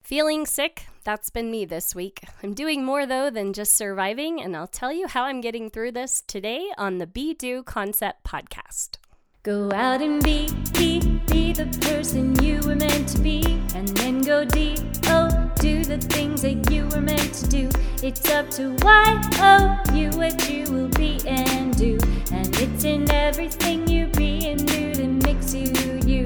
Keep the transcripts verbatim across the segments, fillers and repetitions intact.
Feeling sick? That's been me this week. I'm doing more, though, than just surviving, and I'll tell you how I'm getting through this today on the Be Do Concept podcast. Go out and be, be, be the person you were meant to be, and then go D, oh, do the things that you were meant to do. It's up to Y, O, you what you will be and do, and it's in everything you be and do that makes you you.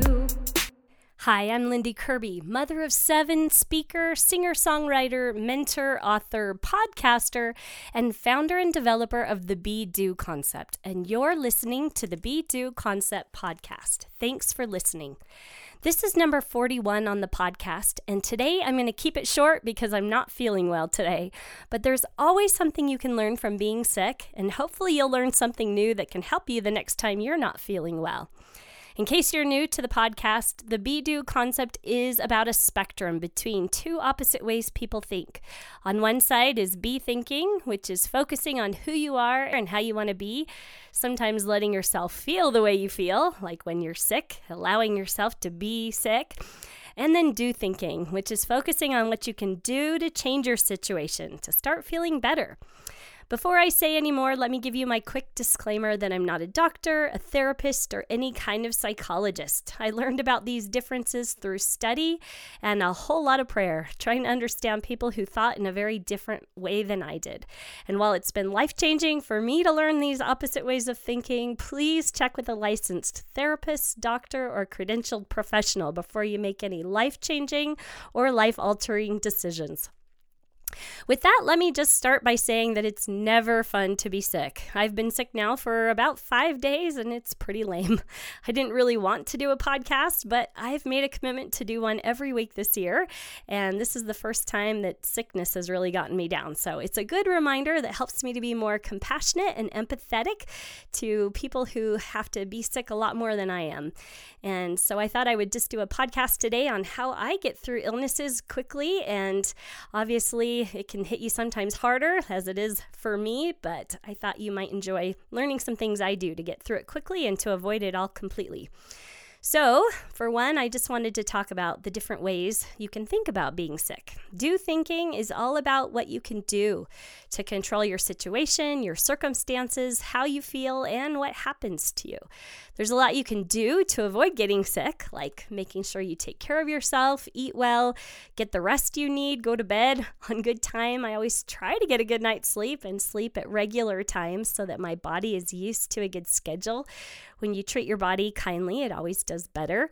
Hi, I'm Lindy Kirby, mother of seven, speaker, singer-songwriter, mentor, author, podcaster, and founder and developer of the Be Do Concept. And you're listening to the Be Do Concept podcast. Thanks for listening. This is number forty-one on the podcast, and today I'm going to keep it short because I'm not feeling well today. But there's always something you can learn from being sick, and hopefully you'll learn something new that can help you the next time you're not feeling well. In case you're new to the podcast, the Be Do concept is about a spectrum between two opposite ways people think. On one side is be thinking, which is focusing on who you are and how you want to be, sometimes letting yourself feel the way you feel, like when you're sick, allowing yourself to be sick. And then do thinking, which is focusing on what you can do to change your situation, to start feeling better. Before I say any more, let me give you my quick disclaimer that I'm not a doctor, a therapist, or any kind of psychologist. I learned about these differences through study and a whole lot of prayer, trying to understand people who thought in a very different way than I did. And while it's been life-changing for me to learn these opposite ways of thinking, please check with a licensed therapist, doctor, or credentialed professional before you make any life-changing or life-altering decisions. With that, let me just start by saying that it's never fun to be sick. I've been sick now for about five days, and it's pretty lame. I didn't really want to do a podcast, but I've made a commitment to do one every week this year, and this is the first time that sickness has really gotten me down. So it's a good reminder that helps me to be more compassionate and empathetic to people who have to be sick a lot more than I am. And so I thought I would just do a podcast today on how I get through illnesses quickly, and obviously it can hit you sometimes harder, as it is for me, but I thought you might enjoy learning some things I do to get through it quickly and to avoid it all completely. So, for one, I just wanted to talk about the different ways you can think about being sick. Do thinking is all about what you can do to control your situation, your circumstances, how you feel, and what happens to you. There's a lot you can do to avoid getting sick, like making sure you take care of yourself, eat well, get the rest you need, go to bed on good time. I always try to get a good night's sleep and sleep at regular times so that my body is used to a good schedule. When you treat your body kindly, it always does better.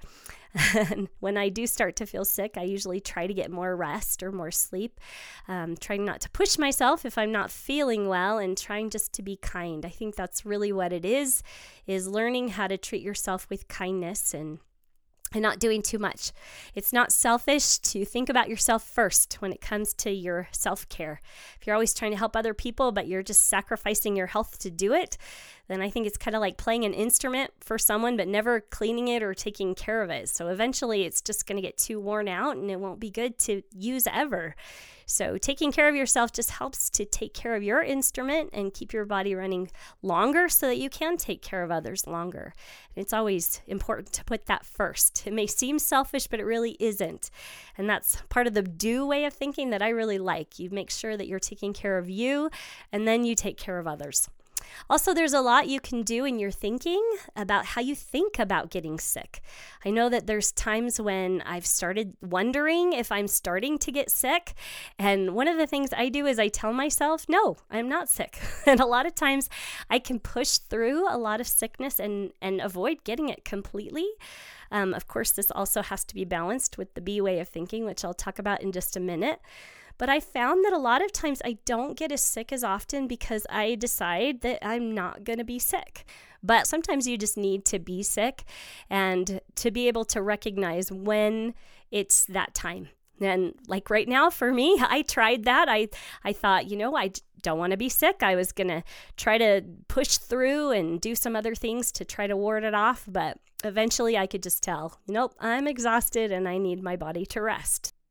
And when I do start to feel sick, I usually try to get more rest or more sleep, um, trying not to push myself if I'm not feeling well, and trying just to be kind. I think that's really what it is, is learning how to treat yourself with kindness and and not doing too much. It's not selfish to think about yourself first when it comes to your self-care. If you're always trying to help other people, but you're just sacrificing your health to do it, then I think it's kind of like playing an instrument for someone, but never cleaning it or taking care of it. So eventually it's just going to get too worn out and it won't be good to use ever. So taking care of yourself just helps to take care of your instrument and keep your body running longer so that you can take care of others longer. And it's always important to put that first. It may seem selfish, but it really isn't. And that's part of the do way of thinking that I really like. You make sure that you're taking care of you, and then you take care of others. Also, there's a lot you can do in your thinking about how you think about getting sick. I know that there's times when I've started wondering if I'm starting to get sick. And one of the things I do is I tell myself, no, I'm not sick. And a lot of times I can push through a lot of sickness and, and avoid getting it completely. Um, of course, this also has to be balanced with the B way of thinking, which I'll talk about in just a minute. But I found that a lot of times I don't get as sick as often because I decide that I'm not going to be sick. But sometimes you just need to be sick and to be able to recognize when it's that time. And like right now for me, I tried that. I, I thought, you know, I don't want to be sick. I was going to try to push through and do some other things to try to ward it off. But eventually I could just tell, nope, I'm exhausted and I need my body to rest.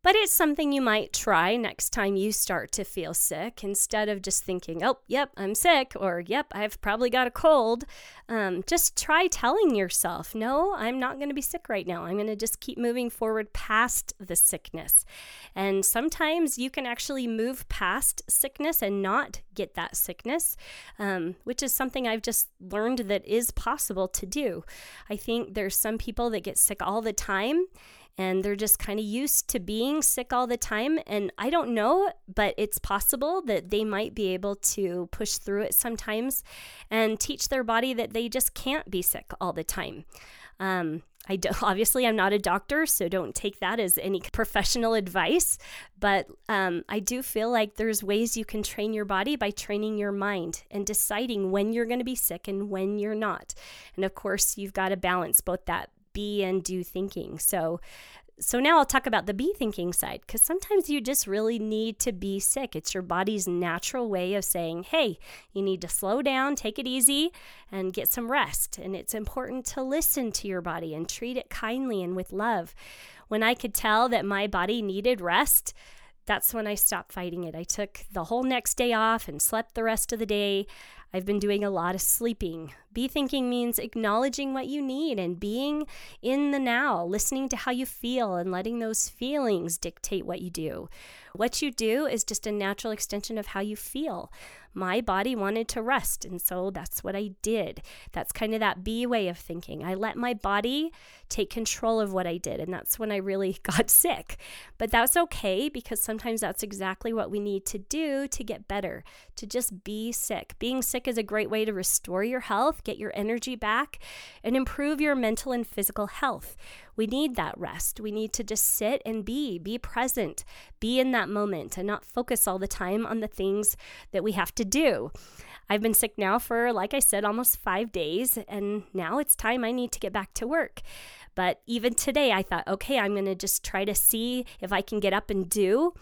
But it's something you might try next time you start to feel sick, instead of just thinking, oh, yep, I'm sick, or yep, I've probably got a cold. Um, just try telling yourself, no, I'm not going to be sick right now. I'm going to just keep moving forward past the sickness. And sometimes you can actually move past sickness and not get that sickness, um, which is something I've just learned that is possible to do. I think there's some people that get sick all the time, and they're just kind of used to being sick all the time. And I don't know, but it's possible that they might be able to push through it sometimes and teach their body that they just can't be sick all the time. Um, I do, obviously, I'm not a doctor, so don't take that as any professional advice. But um, I do feel like there's ways you can train your body by training your mind and deciding when you're going to be sick and when you're not. And of course, you've got to balance both that be and do thinking. So so now I'll talk about the be thinking side, because sometimes you just really need to be sick. It's your body's natural way of saying, hey, you need to slow down, take it easy, and get some rest. And it's important to listen to your body and treat it kindly and with love. When I could tell that my body needed rest, that's when I stopped fighting it. I took the whole next day off and slept the rest of the day. I've been doing a lot of sleeping. Be thinking means acknowledging what you need and being in the now, listening to how you feel and letting those feelings dictate what you do. What you do is just a natural extension of how you feel. My body wanted to rest, and so that's what I did. That's kind of that be way of thinking. I let my body take control of what I did, and that's when I really got sick. But that's okay, because sometimes that's exactly what we need to do to get better, to just be sick. Being sick is a great way to restore your health, get your energy back, and improve your mental and physical health. We need that rest. We need to just sit and be, be present, be in that moment, and not focus all the time on the things that we have to do. I've been sick now for, like I said, almost five days, and now it's time I need to get back to work. But even today, I thought, okay, I'm going to just try to see if I can get up and do.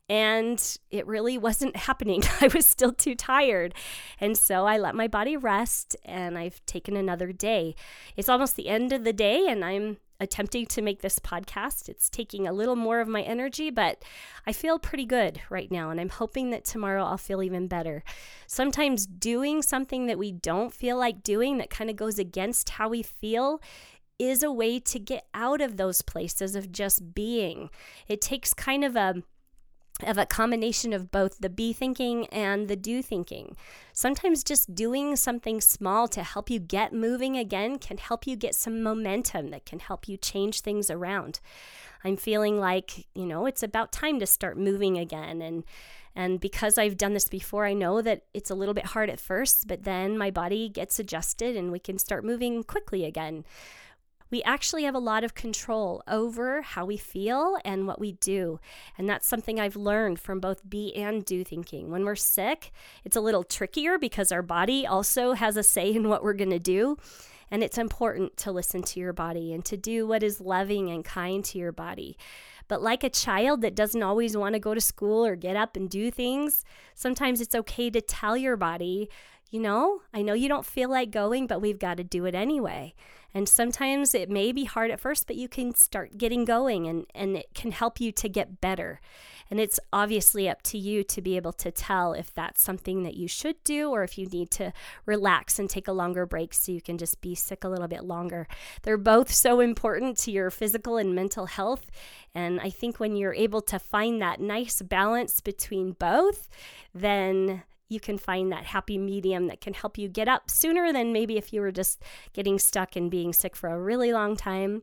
And it really wasn't happening. I was still too tired. And so I let my body rest, and I've taken another day. It's almost the end of the day, and I'm attempting to make this podcast. It's taking a little more of my energy, but I feel pretty good right now, and I'm hoping that tomorrow I'll feel even better. Sometimes doing something that we don't feel like doing, that kind of goes against how we feel, is a way to get out of those places of just being. It takes kind of a of a combination of both the be thinking and the do thinking. Sometimes just doing something small to help you get moving again can help you get some momentum that can help you change things around. I'm feeling like, you know, it's about time to start moving again. And and because I've done this before, I know that it's a little bit hard at first, but then my body gets adjusted and we can start moving quickly again. We actually have a lot of control over how we feel and what we do. And that's something I've learned from both be and do thinking. When we're sick, it's a little trickier because our body also has a say in what we're going to do. And it's important to listen to your body and to do what is loving and kind to your body. But like a child that doesn't always want to go to school or get up and do things, sometimes it's okay to tell your body, you know, I know you don't feel like going, but we've got to do it anyway. And sometimes it may be hard at first, but you can start getting going, and, and it can help you to get better. And it's obviously up to you to be able to tell if that's something that you should do, or if you need to relax and take a longer break so you can just be sick a little bit longer. They're both so important to your physical and mental health. And I think when you're able to find that nice balance between both, then you can find that happy medium that can help you get up sooner than maybe if you were just getting stuck and being sick for a really long time,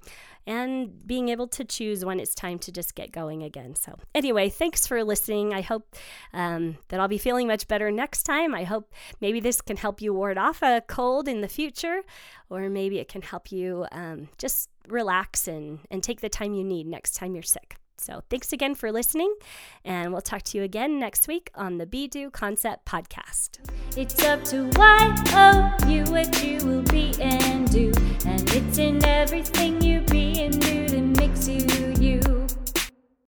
and being able to choose when it's time to just get going again. So anyway, thanks for listening. I hope um, that I'll be feeling much better next time. I hope maybe this can help you ward off a cold in the future, or maybe it can help you um, just relax and, and take the time you need next time you're sick. So thanks again for listening, and we'll talk to you again next week on the Be Do Concept podcast. It's up to Y O